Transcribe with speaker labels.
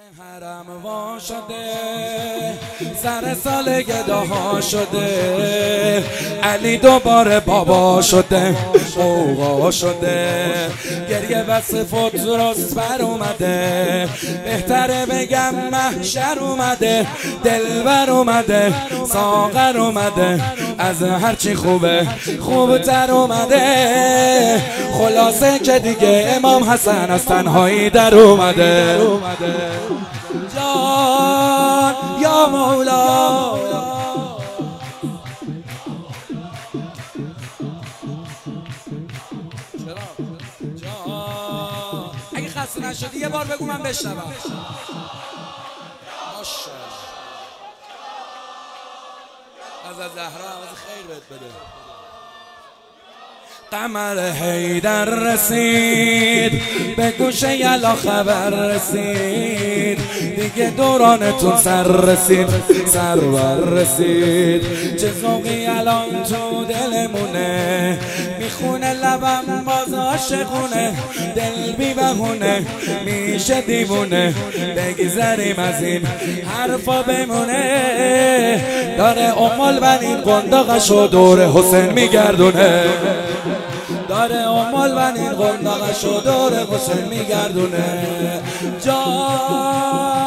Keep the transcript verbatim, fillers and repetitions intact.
Speaker 1: حرم وا شده، سر سال گداها شده، علی دوباره بابا شده، قوقا شده، گریه بس فوتروس بر اومده، بهتره بگم محشر اومده، دلبر اومده، ساغر اومده، از هرچی خوبه خوبتر اومده، خلاصه که دیگه امام حسن از تنهایی در اومده. جان یا مولا جان، اگه خسته نشدی یه بار بگو من بشنوم. ماشاءالله از زهرا از خیر بهت بده. قمر حیدر رسید، به گوش یلا خبر رسید، دیگه دورانتون سر رسید، سرور رسید، چه ذوقی الان تو دلمونه، میخونه لبم باز عاشقونه، دل بی بهونه میشه دیوونه، بگذریم از این حرفا بمونه، داره ام البنین قنداقشو دور حسین میگردونه، داره ام البنین قنداقشو دور حسین میگردونه. جان